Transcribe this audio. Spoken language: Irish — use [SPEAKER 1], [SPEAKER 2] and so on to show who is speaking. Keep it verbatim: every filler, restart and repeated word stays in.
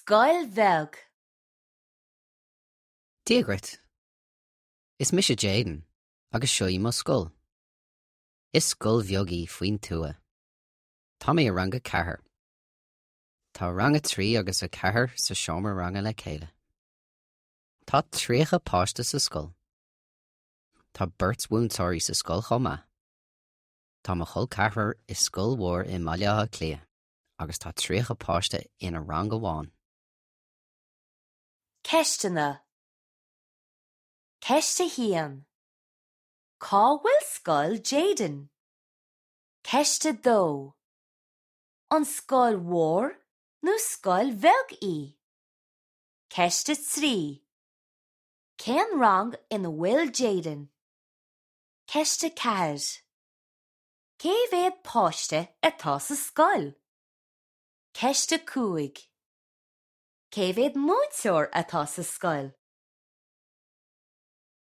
[SPEAKER 1] Scoil bheag.
[SPEAKER 2] Díagrit. Is mis sé Jaden, agus seoí mo scoil. Is scoil bheogaí faoin tua. Tá mé a ranga cethair. Tá ranga trí agus a cethair sa seomar ranga le céile. Tá tríocha páiste sa scoil. Tá Bert's búntóirí sa scoil chomá. Tá mo chul cethair is scoil mhór i maileatha clia, agus tá tríocha páiste ina ranga bháin.
[SPEAKER 1] Ceistena. Ceiste hían. Cá bhfuil scoil Jaden. Ceiste dó. An scoil mhór nó scoil bheag í. Ceiste trí. Cén rang ina bhfuil Jaden. Ceiste ceathair. Cé bhéad páiste atá sa scoil? Ceiste cúig. Cé bhéad múinteoir atá sa scoil?